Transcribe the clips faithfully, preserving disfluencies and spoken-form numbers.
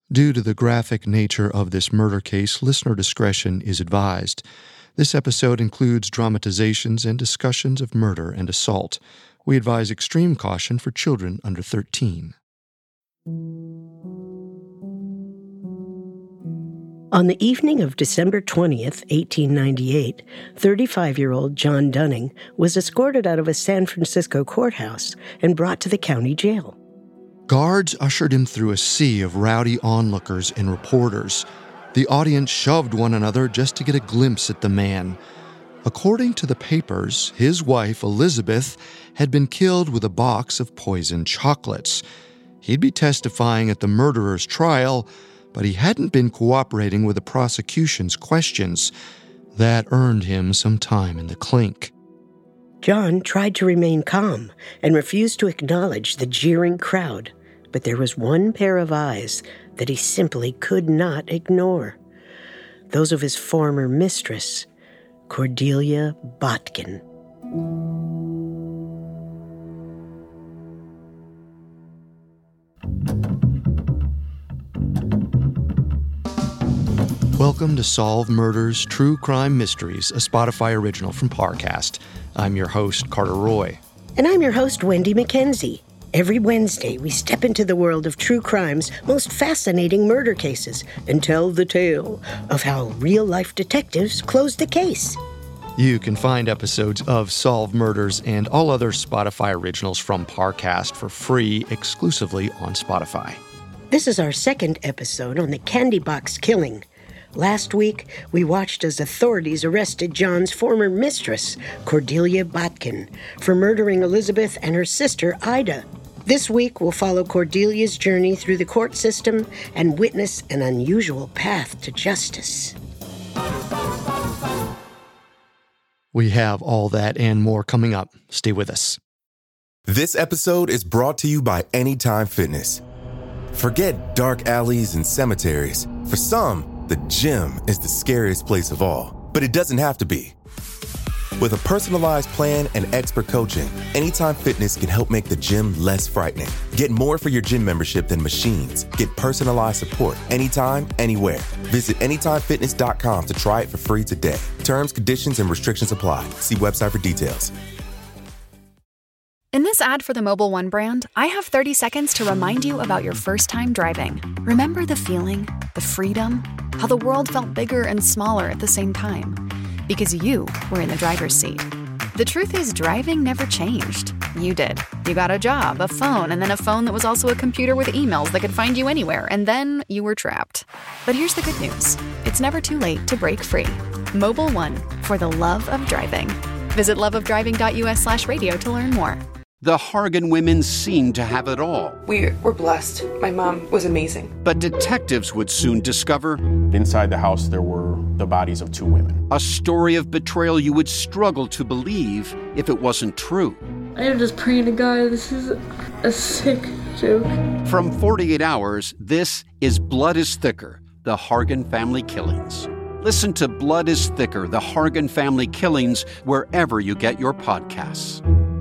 Due to the graphic nature of this murder case, listener discretion is advised. This episode includes dramatizations and discussions of murder and assault. We advise extreme caution for children under thirteen. On the evening of December twentieth, eighteen ninety-eight, thirty-five-year-old John Dunning was escorted out of a San Francisco courthouse and brought to the county jail. Guards ushered him through a sea of rowdy onlookers and reporters. The audience shoved one another just to get a glimpse at the man. According to the papers, his wife, Elizabeth, had been killed with a box of poisoned chocolates. He'd be testifying at the murderer's trial, but he hadn't been cooperating with the prosecution's questions. That earned him some time in the clink. John tried to remain calm and refused to acknowledge the jeering crowd, but there was one pair of eyes that he simply could not ignore. Those of his former mistress, Cordelia Botkin. Welcome to Solve Murders, True Crime Mysteries, a Spotify original from Parcast. I'm your host, Carter Roy. And I'm your host, Wendy McKenzie. Every Wednesday, we step into the world of true crime's most fascinating murder cases and tell the tale of how real-life detectives close the case. You can find episodes of Solve Murders and all other Spotify originals from Parcast for free exclusively on Spotify. This is our second episode on the Candy Box killing. Last week, we watched as authorities arrested John's former mistress, Cordelia Botkin, for murdering Elizabeth and her sister, Ida. This week, we'll follow Cordelia's journey through the court system and witness an unusual path to justice. We have all that and more coming up. Stay with us. This episode is brought to you by Anytime Fitness. Forget dark alleys and cemeteries. For some, the gym is the scariest place of all, but it doesn't have to be. With a personalized plan and expert coaching, Anytime Fitness can help make the gym less frightening. Get more for your gym membership than machines. Get personalized support anytime, anywhere. Visit anytime fitness dot com to try it for free today. Terms, conditions, and restrictions apply. See website for details. In this ad for the Mobile One brand, I have thirty seconds to remind you about your first time driving. Remember the feeling, the freedom, how the world felt bigger and smaller at the same time? Because you were in the driver's seat. The truth is, driving never changed. You did. You got a job, a phone, and then a phone that was also a computer with emails that could find you anywhere, and then you were trapped. But here's the good news. It's never too late to break free. Mobile One, for the love of driving. Visit loveofdriving.us slash radio to learn more. The Hargan women seemed to have it all. We were blessed. My mom was amazing. But detectives would soon discover... Inside the house, there were the bodies of two women. A story of betrayal you would struggle to believe if it wasn't true. I am just praying to God, this is a sick joke. From forty-eight hours, this is Blood is Thicker, the Hargan family killings. Listen to Blood is Thicker, the Hargan family killings, wherever you get your podcasts.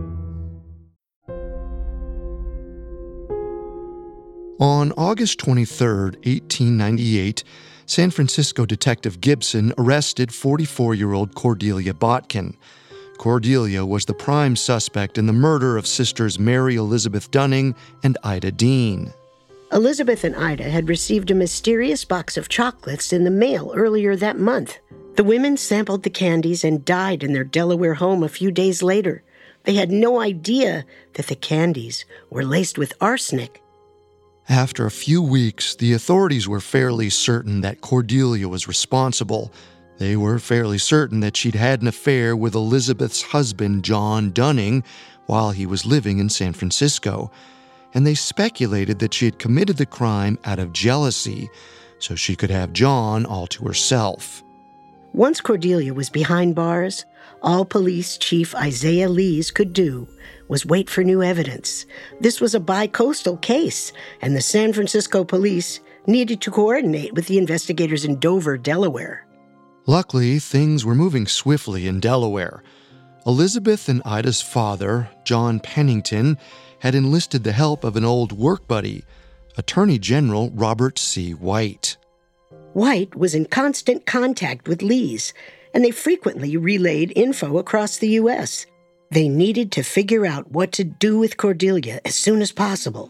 On August twenty-third, eighteen ninety-eight, San Francisco Detective Gibson arrested forty-four-year-old Cordelia Botkin. Cordelia was the prime suspect in the murder of sisters Mary Elizabeth Dunning and Ida Dean. Elizabeth and Ida had received a mysterious box of chocolates in the mail earlier that month. The women sampled the candies and died in their Delaware home a few days later. They had no idea that the candies were laced with arsenic. After a few weeks, the authorities were fairly certain that Cordelia was responsible. They were fairly certain that she'd had an affair with Elizabeth's husband, John Dunning, while he was living in San Francisco, and they speculated that she had committed the crime out of jealousy, so she could have John all to herself. Once Cordelia was behind bars, all Police Chief Isaiah Lees could do was wait for new evidence. This was a bi-coastal case, and the San Francisco police needed to coordinate with the investigators in Dover, Delaware. Luckily, things were moving swiftly in Delaware. Elizabeth and Ida's father, John Pennington, had enlisted the help of an old work buddy, Attorney General Robert C. White. White was in constant contact with Lees, and they frequently relayed info across the U S. They needed to figure out what to do with Cordelia as soon as possible.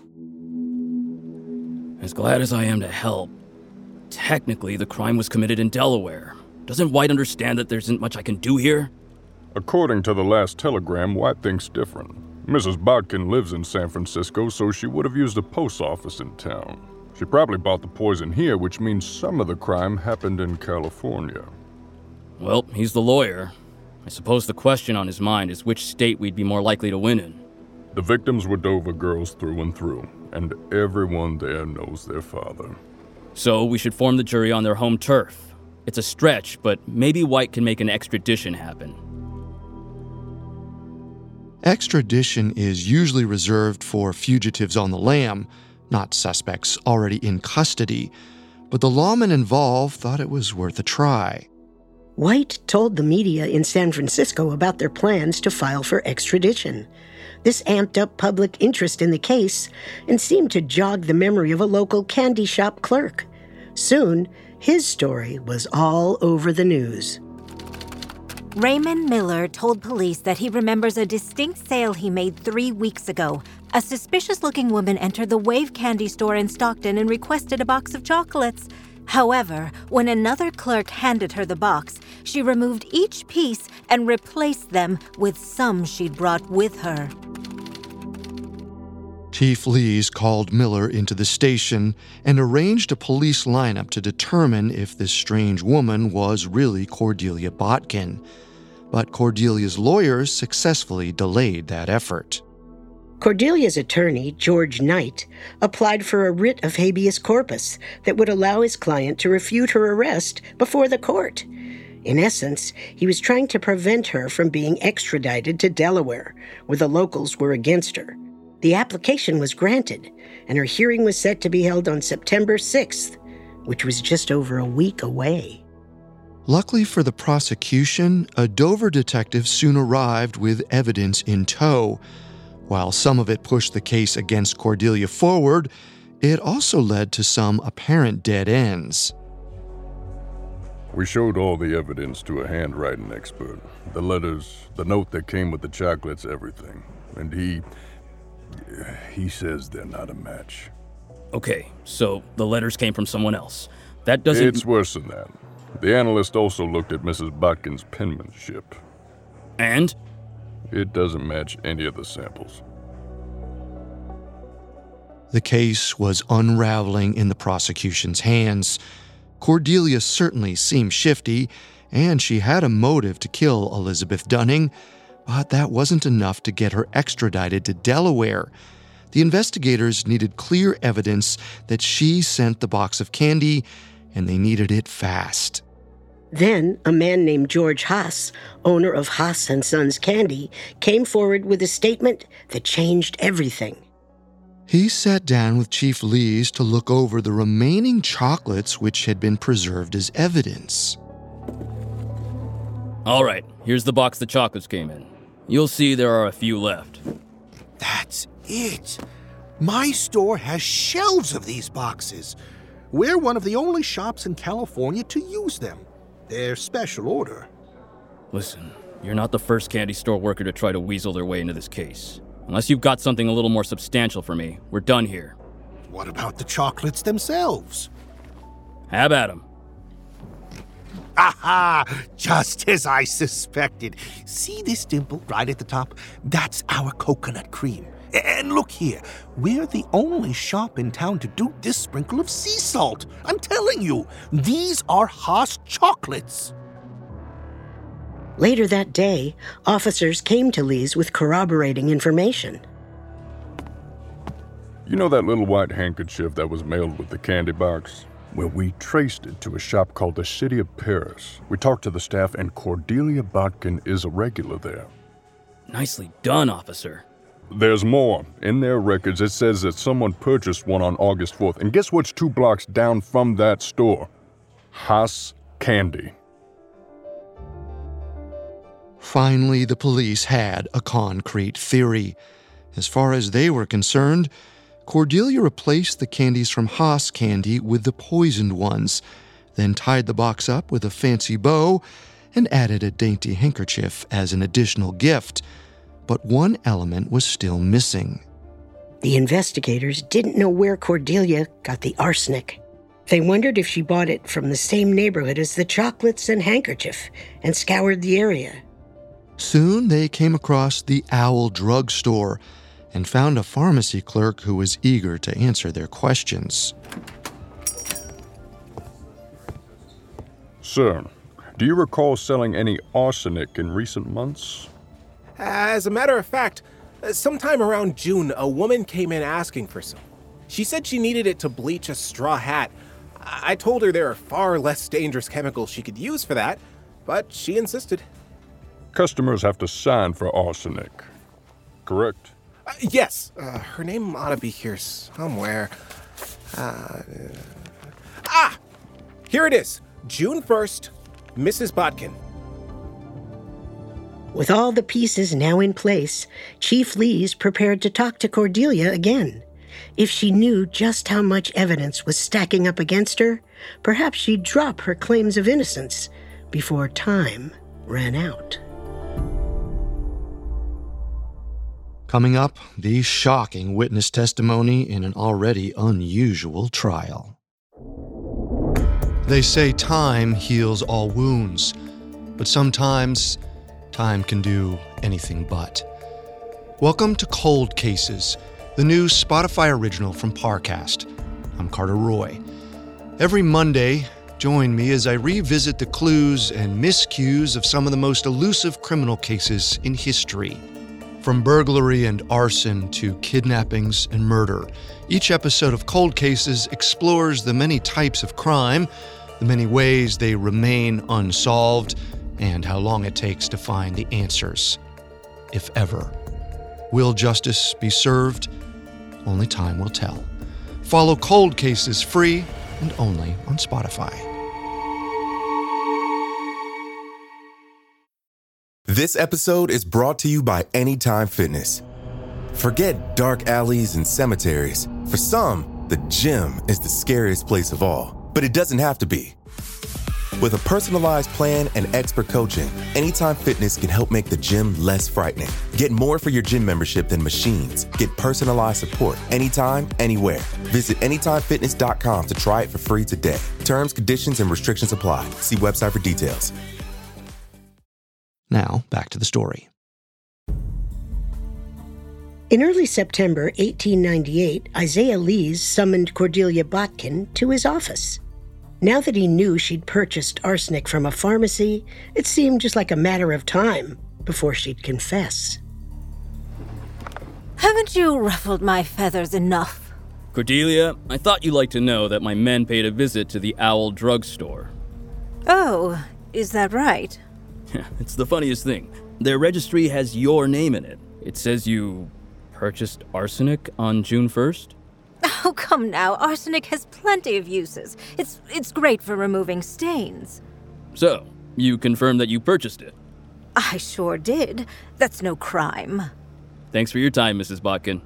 As glad as I am to help, technically the crime was committed in Delaware. Doesn't White understand that there isn't much I can do here? According to the last telegram, White thinks different. Missus Bodkin lives in San Francisco, so she would have used a post office in town. She probably bought the poison here, which means some of the crime happened in California. Well, he's the lawyer. I suppose the question on his mind is which state we'd be more likely to win in. The victims were Dover girls through and through, and everyone there knows their father. So we should form the jury on their home turf. It's a stretch, but maybe White can make an extradition happen. Extradition is usually reserved for fugitives on the lam, not suspects already in custody, but the lawmen involved thought it was worth a try. White told the media in San Francisco about their plans to file for extradition. This amped up public interest in the case and seemed to jog the memory of a local candy shop clerk. Soon, his story was all over the news. Raymond Miller told police that he remembers a distinct sale he made three weeks ago. A suspicious-looking woman entered the Wave candy store in Stockton and requested a box of chocolates. However, when another clerk handed her the box, she removed each piece and replaced them with some she'd brought with her. Chief Lees called Miller into the station and arranged a police lineup to determine if this strange woman was really Cordelia Botkin. But Cordelia's lawyers successfully delayed that effort. Cordelia's attorney, George Knight, applied for a writ of habeas corpus that would allow his client to refute her arrest before the court. In essence, he was trying to prevent her from being extradited to Delaware, where the locals were against her. The application was granted, and her hearing was set to be held on September sixth, which was just over a week away. Luckily for the prosecution, a Dover detective soon arrived with evidence in tow. While some of it pushed the case against Cordelia forward, it also led to some apparent dead ends. We showed all the evidence to a handwriting expert. The letters, the note that came with the chocolates, everything. And he... he says they're not a match. Okay, so the letters came from someone else. That doesn't... It's worse than that. The analyst also looked at Missus Botkin's penmanship. And? It doesn't match any of the samples. The case was unraveling in the prosecution's hands. Cordelia certainly seemed shifty, and she had a motive to kill Elizabeth Dunning, but that wasn't enough to get her extradited to Delaware. The investigators needed clear evidence that she sent the box of candy, and they needed it fast. Then, a man named George Haas, owner of Haas and Sons Candy, came forward with a statement that changed everything. He sat down with Chief Lees to look over the remaining chocolates which had been preserved as evidence. All right, here's the box the chocolates came in. You'll see there are a few left. That's it. My store has shelves of these boxes. We're one of the only shops in California to use them. They're special order. Listen, you're not the first candy store worker to try to weasel their way into this case. Unless you've got something a little more substantial for me, we're done here. What about the chocolates themselves? Have at 'em. Aha! Just as I suspected. See this dimple right at the top? That's our coconut cream. And look here, we're the only shop in town to do this sprinkle of sea salt. I'm telling you, these are Haas chocolates. Later that day, officers came to Lees with corroborating information. You know that little white handkerchief that was mailed with the candy box? Well, we traced it to a shop called the City of Paris. We talked to the staff, and Cordelia Botkin is a regular there. Nicely done, officer. There's more. In their records, it says that someone purchased one on August fourth. And guess what's two blocks down from that store? Haas Candy. Finally, the police had a concrete theory. As far as they were concerned, Cordelia replaced the candies from Haas Candy with the poisoned ones, then tied the box up with a fancy bow and added a dainty handkerchief as an additional gift. But one element was still missing. The investigators didn't know where Cordelia got the arsenic. They wondered if she bought it from the same neighborhood as the chocolates and handkerchief and scoured the area. Soon they came across the Owl Drug Store and found a pharmacy clerk who was eager to answer their questions. Sir, do you recall selling any arsenic in recent months? As a matter of fact, sometime around June, a woman came in asking for some. She said she needed it to bleach a straw hat. I told her there are far less dangerous chemicals she could use for that, but she insisted. Customers have to sign for arsenic, correct? Uh, yes. Uh, her name ought to be here somewhere. Uh, ah! Here it is. June first, Missus Botkin. With all the pieces now in place, Chief Lees prepared to talk to Cordelia again. If she knew just how much evidence was stacking up against her, perhaps she'd drop her claims of innocence before time ran out. Coming up, the shocking witness testimony in an already unusual trial. They say time heals all wounds, but sometimes time can do anything but. Welcome to Cold Cases, the new Spotify original from Parcast. I'm Carter Roy. Every Monday, join me as I revisit the clues and miscues of some of the most elusive criminal cases in history. From burglary and arson to kidnappings and murder, each episode of Cold Cases explores the many types of crime, the many ways they remain unsolved, and how long it takes to find the answers, if ever. Will justice be served? Only time will tell. Follow Cold Cases free and only on Spotify. This episode is brought to you by Anytime Fitness. Forget dark alleys and cemeteries. For some, the gym is the scariest place of all, but it doesn't have to be. With a personalized plan and expert coaching, Anytime Fitness can help make the gym less frightening. Get more for your gym membership than machines. Get personalized support anytime, anywhere. Visit anytime fitness dot com to try it for free today. Terms, conditions, and restrictions apply. See website for details. Now, back to the story. In early September eighteen ninety-eight, Isaiah Lees summoned Cordelia Botkin to his office. Now that he knew she'd purchased arsenic from a pharmacy, it seemed just like a matter of time before she'd confess. Haven't you ruffled my feathers enough? Cordelia, I thought you'd like to know that my men paid a visit to the Owl Drug Store. Oh, is that right? It's the funniest thing. Their registry has your name in it. It says you purchased arsenic on June first? Oh, come now. Arsenic has plenty of uses. It's it's great for removing stains. So, you confirm that you purchased it? I sure did. That's no crime. Thanks for your time, Missus Botkin.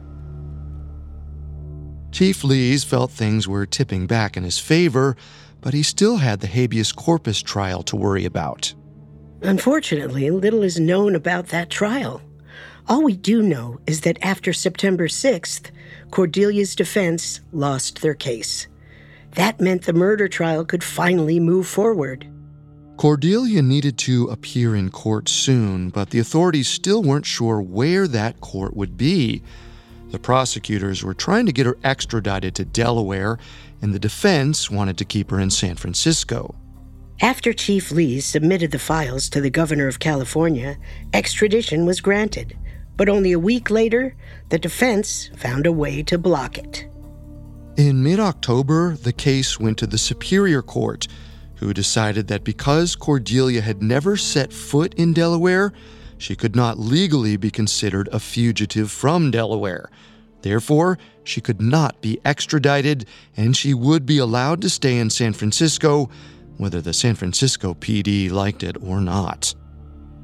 Chief Lees felt things were tipping back in his favor, but he still had the habeas corpus trial to worry about. Unfortunately, little is known about that trial. All we do know is that after September sixth, Cordelia's defense lost their case. That meant the murder trial could finally move forward. Cordelia needed to appear in court soon, but the authorities still weren't sure where that court would be. The prosecutors were trying to get her extradited to Delaware, and the defense wanted to keep her in San Francisco. After Chief Lees submitted the files to the governor of California, extradition was granted. But only a week later, the defense found a way to block it. In mid-October, the case went to the Superior Court, who decided that because Cordelia had never set foot in Delaware, she could not legally be considered a fugitive from Delaware. Therefore, she could not be extradited, and she would be allowed to stay in San Francisco, whether the San Francisco P D liked it or not.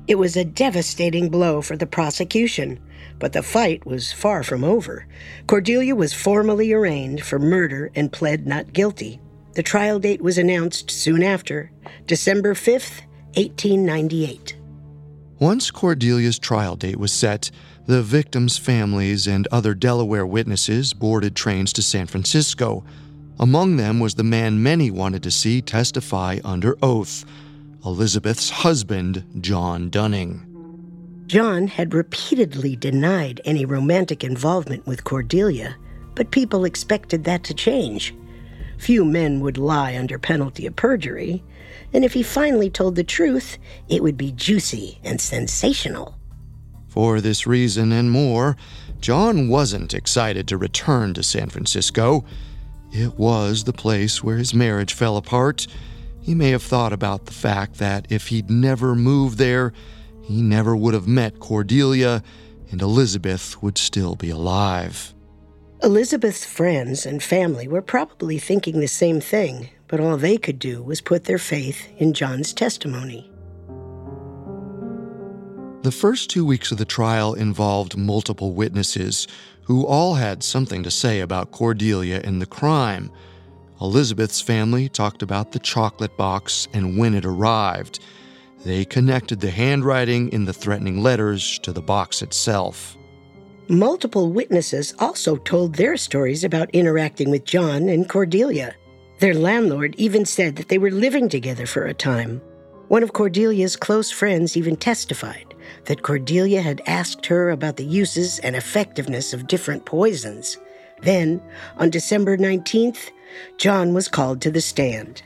It was a devastating blow for the prosecution, but the fight was far from over. Cordelia was formally arraigned for murder and pled not guilty. The trial date was announced soon after, December fifth, eighteen ninety-eight. Once Cordelia's trial date was set, the victims' families and other Delaware witnesses boarded trains to San Francisco. Among them was the man many wanted to see testify under oath, Elizabeth's husband, John Dunning. John had repeatedly denied any romantic involvement with Cordelia, but people expected that to change. Few men would lie under penalty of perjury, and if he finally told the truth, it would be juicy and sensational. For this reason and more, John wasn't excited to return to San Francisco. It was the place where his marriage fell apart. He may have thought about the fact that if he'd never moved there, he never would have met Cordelia, and Elizabeth would still be alive. Elizabeth's friends and family were probably thinking the same thing, but all they could do was put their faith in John's testimony. The first two weeks of the trial involved multiple witnesses who all had something to say about Cordelia and the crime. Elizabeth's family talked about the chocolate box and when it arrived. They connected the handwriting in the threatening letters to the box itself. Multiple witnesses also told their stories about interacting with John and Cordelia. Their landlord even said that they were living together for a time. One of Cordelia's close friends even testified that Cordelia had asked her about the uses and effectiveness of different poisons. Then, on December nineteenth, John was called to the stand.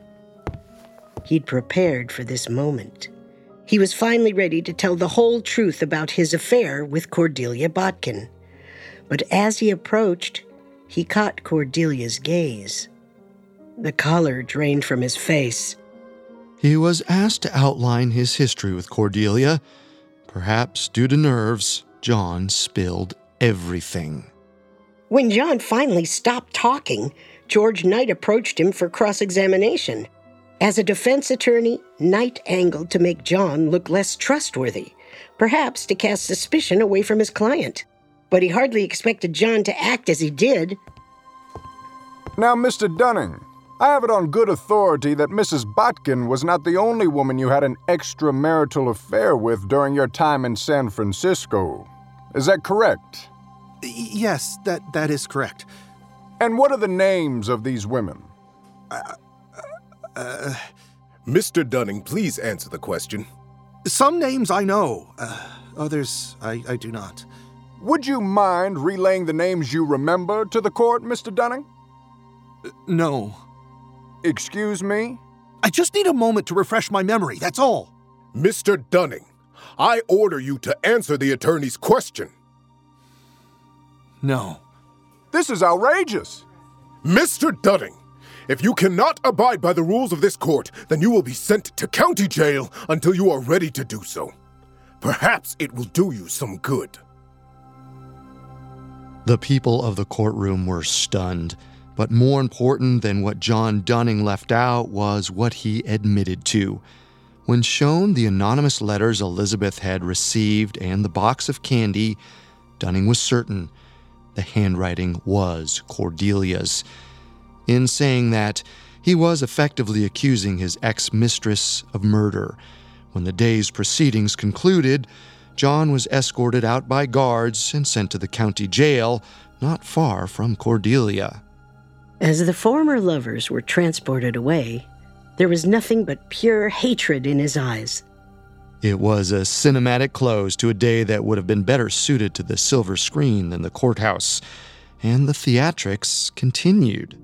He'd prepared for this moment. He was finally ready to tell the whole truth about his affair with Cordelia Botkin. But as he approached, he caught Cordelia's gaze. The color drained from his face. He was asked to outline his history with Cordelia. Perhaps due to nerves, John spilled everything. When John finally stopped talking, George Knight approached him for cross-examination. As a defense attorney, Knight angled to make John look less trustworthy, perhaps to cast suspicion away from his client. But he hardly expected John to act as he did. Now, Mister Dunning, I have it on good authority that Missus Botkin was not the only woman you had an extramarital affair with during your time in San Francisco. Is that correct? Yes, that, that is correct. And what are the names of these women? Uh, uh, Mister Dunning, please answer the question. Some names I know. Uh, others I, I do not. Would you mind relaying the names you remember to the court, Mister Dunning? Uh, no. Excuse me? I just need a moment to refresh my memory, that's all. Mister Dunning, I order you to answer the attorney's question. No. This is outrageous. Mister Dunning, if you cannot abide by the rules of this court, then you will be sent to county jail until you are ready to do so. Perhaps it will do you some good. The people of the courtroom were stunned, but more important than what John Dunning left out was what he admitted to. When shown the anonymous letters Elizabeth had received and the box of candy, Dunning was certain the handwriting was Cordelia's. In saying that, he was effectively accusing his ex-mistress of murder. When the day's proceedings concluded, John was escorted out by guards and sent to the county jail, not far from Cordelia. As the former lovers were transported away, there was nothing but pure hatred in his eyes. It was a cinematic close to a day that would have been better suited to the silver screen than the courthouse, and the theatrics continued.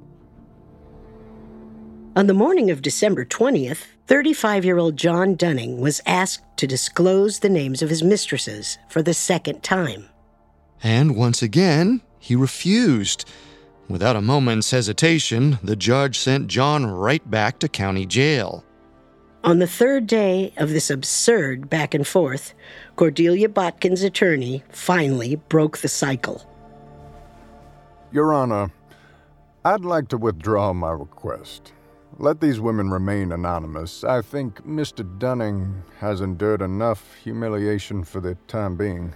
On the morning of December twentieth, thirty-five-year-old John Dunning was asked to disclose the names of his mistresses for the second time. And once again, he refused. Without a moment's hesitation, the judge sent John right back to county jail. On the third day of this absurd back and forth, Cordelia Botkin's attorney finally broke the cycle. Your Honor, I'd like to withdraw my request. let these women remain anonymous. I think Mister Dunning has endured enough humiliation for the time being.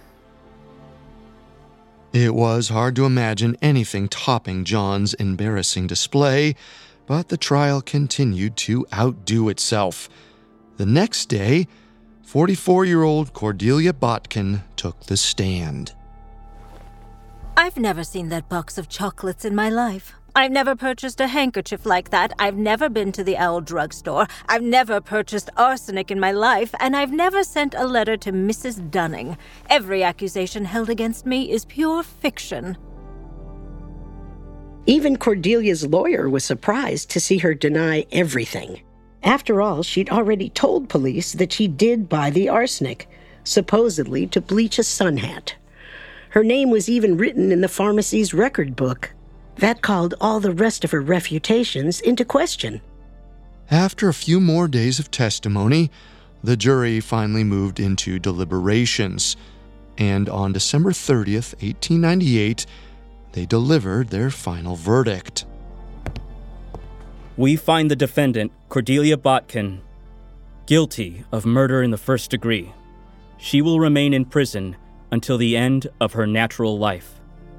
It was hard to imagine anything topping John's embarrassing display, but the trial continued to outdo itself. The next day, forty-four-year-old Cordelia Botkin took the stand. I've never seen that box of chocolates in my life. I've never purchased a handkerchief like that. I've never been to the Owl drugstore. I've never purchased arsenic in my life, and I've never sent a letter to Missus Dunning. Every accusation held against me is pure fiction. Even Cordelia's lawyer was surprised to see her deny everything. After all, she'd already told police that she did buy the arsenic, supposedly to bleach a sun hat. Her name was even written in the pharmacy's record book. That called all the rest of her refutations into question. After a few more days of testimony, the jury finally moved into deliberations, and on December thirtieth, eighteen ninety-eight, they delivered their final verdict. We find the defendant, Cordelia Botkin, guilty of murder in the first degree. She will remain in prison until the end of her natural life.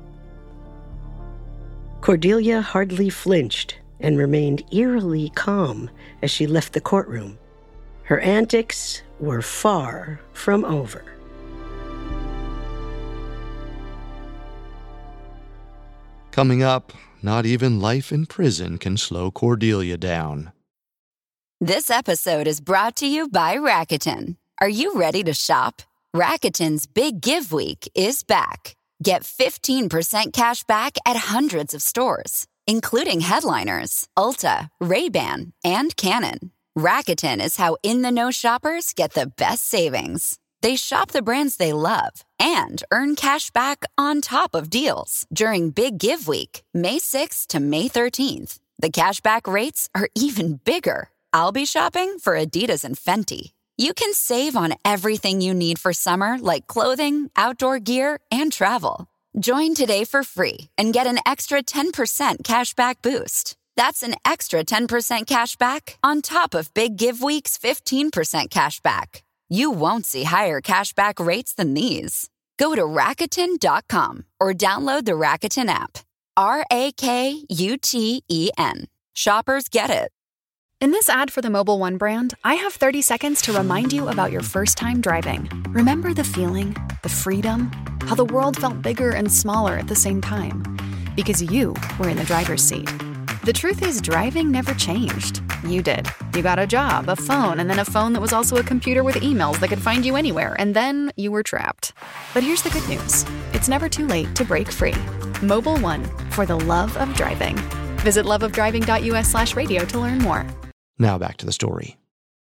Cordelia hardly flinched and remained eerily calm as she left the courtroom. Her antics were far from over. Coming up, not even life in prison can slow Cordelia down. This episode is brought to you by Rakuten. Are you ready to shop? Rakuten's Big Give Week is back. Get fifteen percent cash back at hundreds of stores, including Headliners, Ulta, Ray-Ban, and Canon. Rakuten is how in-the-know shoppers get the best savings. They shop the brands they love and earn cash back on top of deals during Big Give Week, May sixth to May thirteenth. The cashback rates are even bigger. I'll be shopping for Adidas and Fenty. You can save on everything you need for summer, like clothing, outdoor gear, and travel. Join today for free and get an extra ten percent cashback boost. That's an extra ten percent cashback on top of Big Give Week's fifteen percent cashback. You won't see higher cashback rates than these. Go to Rakuten dot com or download the Rakuten app. R A K U T E N. Shoppers get it. In this ad for the Mobile One brand, I have thirty seconds to remind you about your first time driving. Remember the feeling, the freedom, how the world felt bigger and smaller at the same time? Because you were in the driver's seat. The truth is, driving never changed. You did. You got a job, a phone, and then a phone that was also a computer with emails that could find you anywhere, and then you were trapped. But here's the good news. It's never too late to break free. Mobile One, for the love of driving. Visit loveofdriving.us slash radio to learn more. Now back to the story.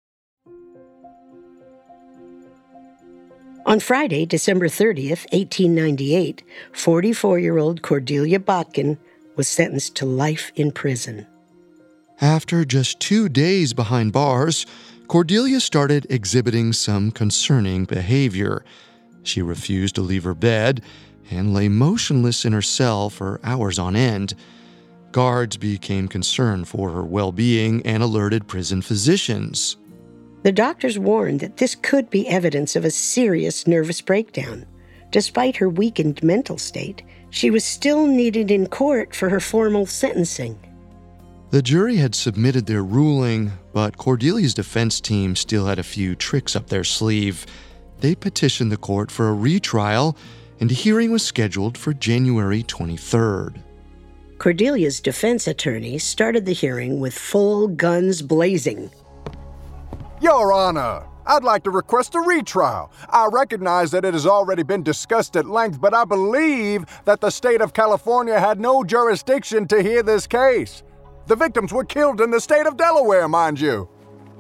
On Friday, December thirtieth, eighteen ninety-eight, forty-four-year-old Cordelia Botkin was sentenced to life in prison. After just two days behind bars, Cordelia started exhibiting some concerning behavior. She refused to leave her bed and lay motionless in her cell for hours on end. Guards became concerned for her well-being and alerted prison physicians. The doctors warned that this could be evidence of a serious nervous breakdown. Despite her weakened mental state, she was still needed in court for her formal sentencing. The jury had submitted their ruling, but Cordelia's defense team still had a few tricks up their sleeve. They petitioned the court for a retrial, and a hearing was scheduled for January twenty-third. Cordelia's defense attorney started the hearing with full guns blazing. Your Honor, I'd like to request a retrial. I recognize that it has already been discussed at length, but I believe that the state of California had no jurisdiction to hear this case. The victims were killed in the state of Delaware, mind you.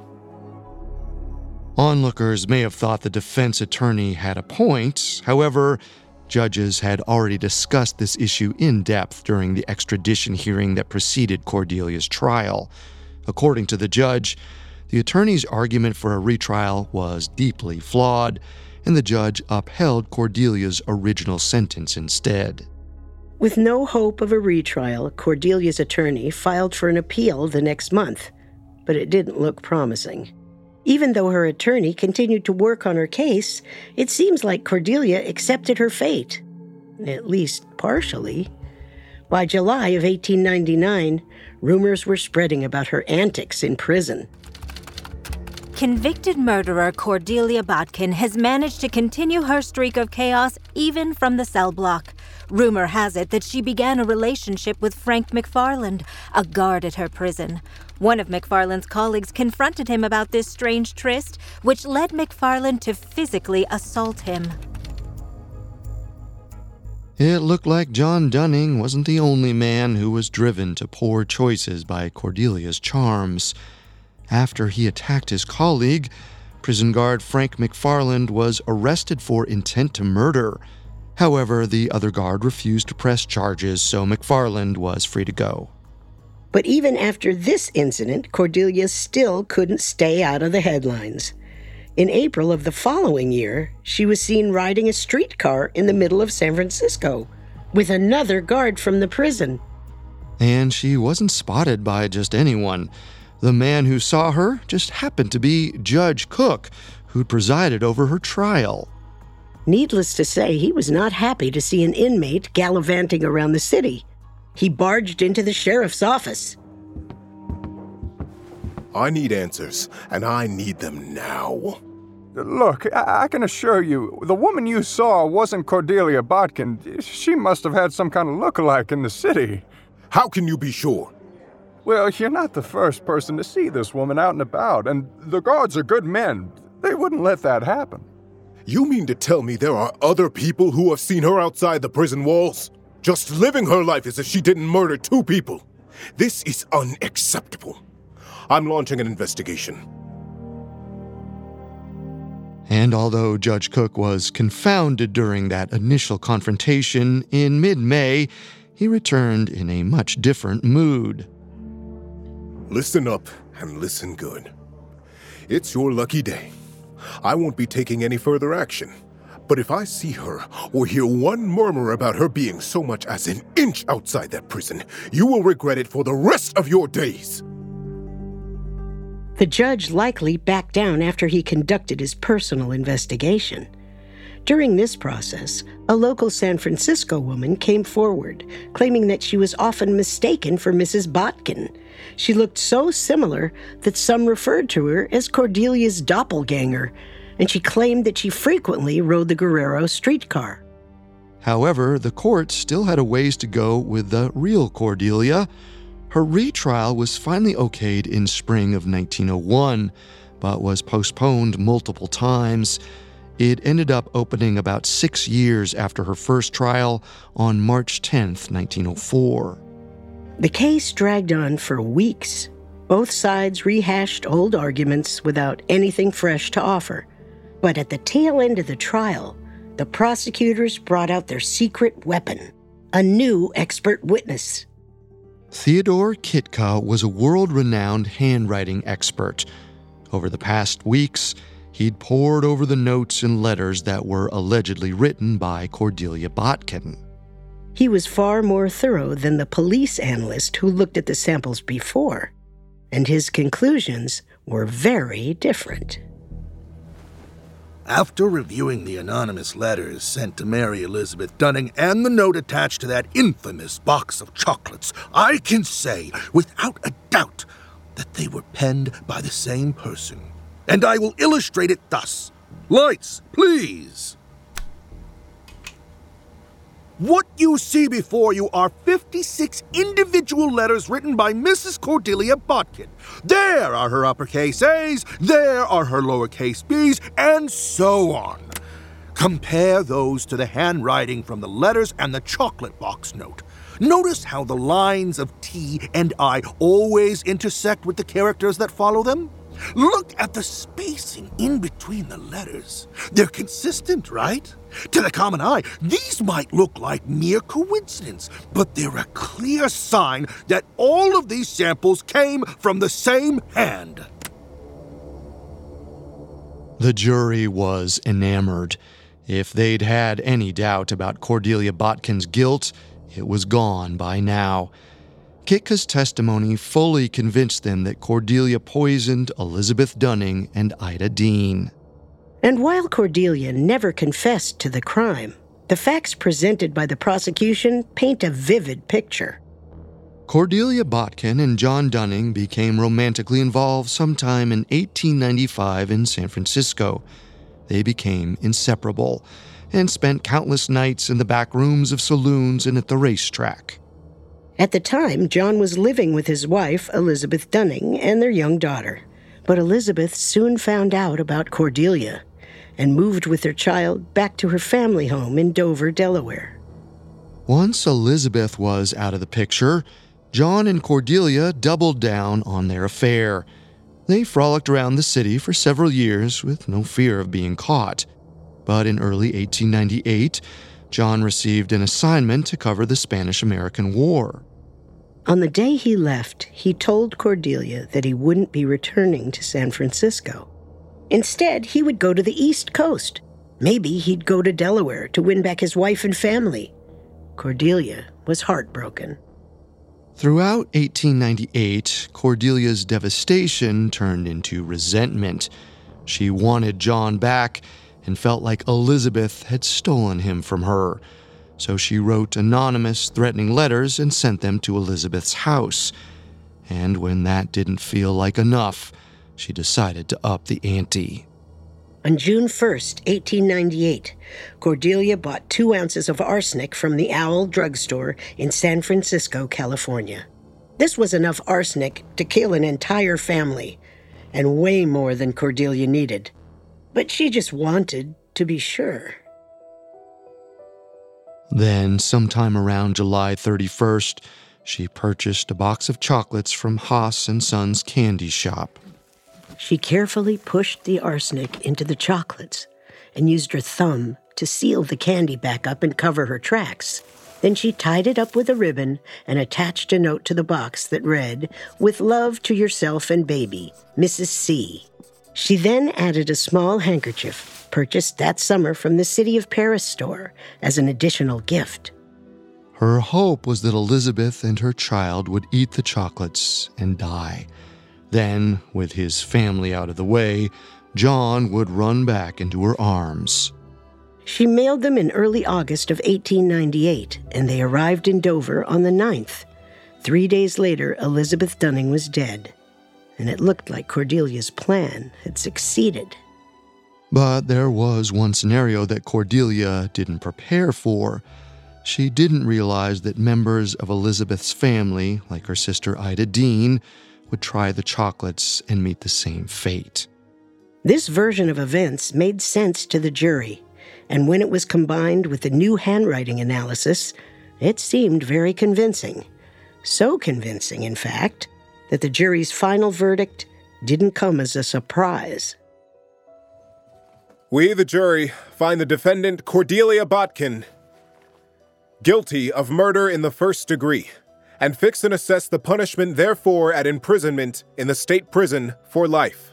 Onlookers may have thought the defense attorney had a point. However, judges had already discussed this issue in depth during the extradition hearing that preceded Cordelia's trial. According to the judge, the attorney's argument for a retrial was deeply flawed, and the judge upheld Cordelia's original sentence instead. With no hope of a retrial, Cordelia's attorney filed for an appeal the next month, but it didn't look promising. Even though her attorney continued to work on her case, it seems like Cordelia accepted her fate, at least partially. By July of eighteen ninety-nine, rumors were spreading about her antics in prison. Convicted murderer Cordelia Botkin has managed to continue her streak of chaos even from the cell block. Rumor has it that she began a relationship with Frank McFarland, a guard at her prison. One of McFarland's colleagues confronted him about this strange tryst, which led McFarland to physically assault him. It looked like John Dunning wasn't the only man who was driven to poor choices by Cordelia's charms. After he attacked his colleague, prison guard Frank McFarland was arrested for intent to murder. However, the other guard refused to press charges, so McFarland was free to go. But even after this incident, Cordelia still couldn't stay out of the headlines. In April of the following year, she was seen riding a streetcar in the middle of San Francisco with another guard from the prison. And she wasn't spotted by just anyone. The man who saw her just happened to be Judge Cook, who'd presided over her trial. Needless to say, he was not happy to see an inmate gallivanting around the city. He barged into the sheriff's office. I need answers, and I need them now. Look, I, I can assure you, the woman you saw wasn't Cordelia Botkin. She must have had some kind of look-alike in the city. How can you be sure? Well, you're not the first person to see this woman out and about, and the guards are good men. They wouldn't let that happen. You mean to tell me there are other people who have seen her outside the prison walls? Just living her life as if she didn't murder two people. This is unacceptable. I'm launching an investigation. And although Judge Cook was confounded during that initial confrontation, in mid-May, he returned in a much different mood. Listen up and listen good. It's your lucky day. I won't be taking any further action. But if I see her or hear one murmur about her being so much as an inch outside that prison, you will regret it for the rest of your days. The judge likely backed down after he conducted his personal investigation. During this process, a local San Francisco woman came forward, claiming that she was often mistaken for Missus Botkin. She looked so similar that some referred to her as Cordelia's doppelganger, and she claimed that she frequently rode the Guerrero streetcar. However, the court still had a ways to go with the real Cordelia. Her retrial was finally okayed in spring of nineteen oh one, but was postponed multiple times. It ended up opening about six years after her first trial on March tenth, nineteen oh four. The case dragged on for weeks. Both sides rehashed old arguments without anything fresh to offer. But at the tail end of the trial, the prosecutors brought out their secret weapon, a new expert witness. Theodore Kitka was a world-renowned handwriting expert. Over the past weeks, he'd pored over the notes and letters that were allegedly written by Cordelia Botkin. He was far more thorough than the police analyst who looked at the samples before, and his conclusions were very different. After reviewing the anonymous letters sent to Mary Elizabeth Dunning and the note attached to that infamous box of chocolates, I can say, without a doubt, that they were penned by the same person. And I will illustrate it thus. Lights, please. What you see before you are fifty-six individual letters written by Missus Cordelia Botkin. There are her uppercase A's, there are her lowercase b's, and so on. Compare those to the handwriting from the letters and the chocolate box note. Notice how the lines of T and I always intersect with the characters that follow them? Look at the spacing in between the letters. They're consistent, right? To the common eye, these might look like mere coincidence, but they're a clear sign that all of these samples came from the same hand. The jury was enamored. If they'd had any doubt about Cordelia Botkin's guilt, it was gone by now. Kitka's testimony fully convinced them that Cordelia poisoned Elizabeth Dunning and Ida Dean. And while Cordelia never confessed to the crime, the facts presented by the prosecution paint a vivid picture. Cordelia Botkin and John Dunning became romantically involved sometime in eighteen ninety-five in San Francisco. They became inseparable and spent countless nights in the back rooms of saloons and at the racetrack. At the time, John was living with his wife, Elizabeth Dunning, and their young daughter. But Elizabeth soon found out about Cordelia and moved with their child back to her family home in Dover, Delaware. Once Elizabeth was out of the picture, John and Cordelia doubled down on their affair. They frolicked around the city for several years with no fear of being caught. But in early eighteen ninety-eight, John received an assignment to cover the Spanish-American War. On the day he left, he told Cordelia that he wouldn't be returning to San Francisco. Instead, he would go to the East Coast. Maybe he'd go to Delaware to win back his wife and family. Cordelia was heartbroken. Throughout eighteen ninety-eight, Cordelia's devastation turned into resentment. She wanted John back and felt like Elizabeth had stolen him from her. So she wrote anonymous, threatening letters and sent them to Elizabeth's house. And when that didn't feel like enough, she decided to up the ante. On June first, eighteen ninety-eight, Cordelia bought two ounces of arsenic from the Owl drugstore in San Francisco, California. This was enough arsenic to kill an entire family, and way more than Cordelia needed. But she just wanted to be sure. Then, sometime around July thirty-first, she purchased a box of chocolates from Haas and Sons candy shop. She carefully pushed the arsenic into the chocolates and used her thumb to seal the candy back up and cover her tracks. Then she tied it up with a ribbon and attached a note to the box that read, "With love to yourself and baby, Missus C." She then added a small handkerchief, purchased that summer from the City of Paris store, as an additional gift. Her hope was that Elizabeth and her child would eat the chocolates and die. Then, with his family out of the way, John would run back into her arms. She mailed them in early August of eighteen ninety-eight, and they arrived in Dover on the ninth. Three days later, Elizabeth Dunning was dead, and it looked like Cordelia's plan had succeeded. But there was one scenario that Cordelia didn't prepare for. She didn't realize that members of Elizabeth's family, like her sister Ida Dean, would try the chocolates and meet the same fate. This version of events made sense to the jury, and when it was combined with the new handwriting analysis, it seemed very convincing. So convincing, in fact, that the jury's final verdict didn't come as a surprise. We, the jury, find the defendant Cordelia Botkin guilty of murder in the first degree, and fix and assess the punishment therefore at imprisonment in the state prison for life.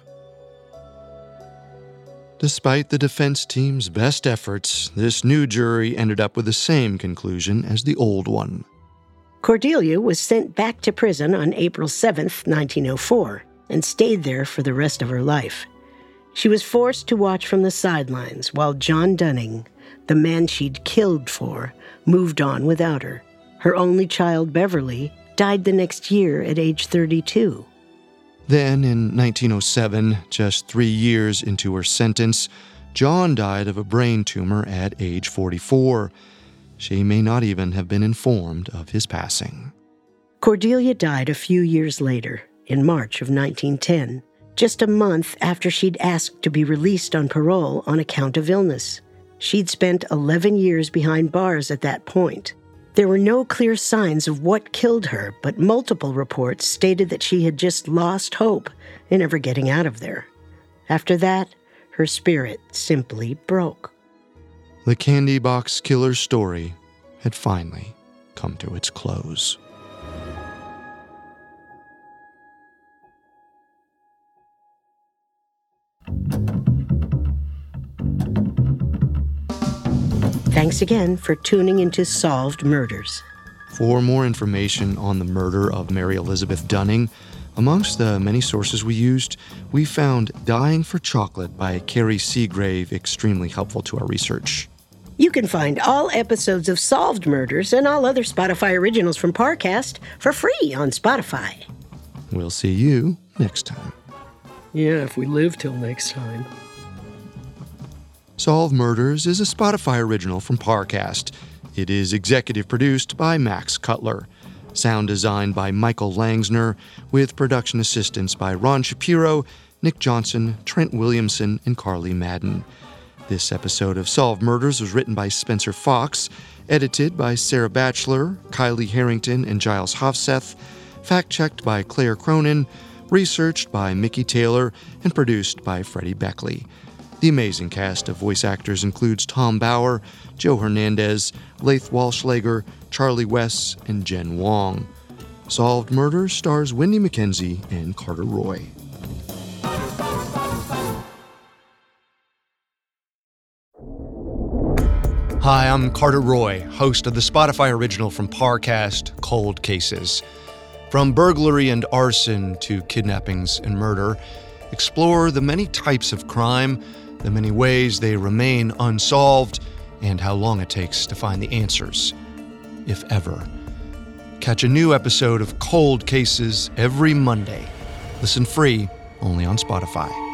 Despite the defense team's best efforts, this new jury ended up with the same conclusion as the old one. Cordelia was sent back to prison on April seventh, nineteen oh four, and stayed there for the rest of her life. She was forced to watch from the sidelines while John Dunning, the man she'd killed for, moved on without her. Her only child, Beverly, died the next year at age thirty-two. Then, in nineteen oh seven, just three years into her sentence, John died of a brain tumor at age forty-four. She may not even have been informed of his passing. Cordelia died a few years later, in March of nineteen ten, just a month after she'd asked to be released on parole on account of illness. She'd spent eleven years behind bars at that point. There were no clear signs of what killed her, but multiple reports stated that she had just lost hope in ever getting out of there. After that, her spirit simply broke. The Candy Box Killer's story had finally come to its close. Thanks again for tuning into Solved Murders. For more information on the murder of Mary Elizabeth Dunning, amongst the many sources we used, we found Dying for Chocolate by Carrie Seagrave extremely helpful to our research. You can find all episodes of Solved Murders and all other Spotify originals from Parcast for free on Spotify. We'll see you next time. Yeah, if we live till next time. Solved Murders is a Spotify original from Parcast. It is executive produced by Max Cutler. Sound designed by Michael Langsner, with production assistance by Ron Shapiro, Nick Johnson, Trent Williamson, and Carly Madden. This episode of Solved Murders was written by Spencer Fox, edited by Sarah Batchelor, Kylie Harrington, and Giles Hofseth, fact-checked by Claire Cronin, researched by Mickey Taylor, and produced by Freddie Beckley. The amazing cast of voice actors includes Tom Bauer, Joe Hernandez, Laith Walschlager, Charlie Wess, and Jen Wong. Solved Murders stars Wendy McKenzie and Carter Roy. Hi, I'm Carter Roy, host of the Spotify original from Parcast, Cold Cases. From burglary and arson to kidnappings and murder, explore the many types of crime, the many ways they remain unsolved, and how long it takes to find the answers, if ever. Catch a new episode of Cold Cases every Monday. Listen free, only on Spotify.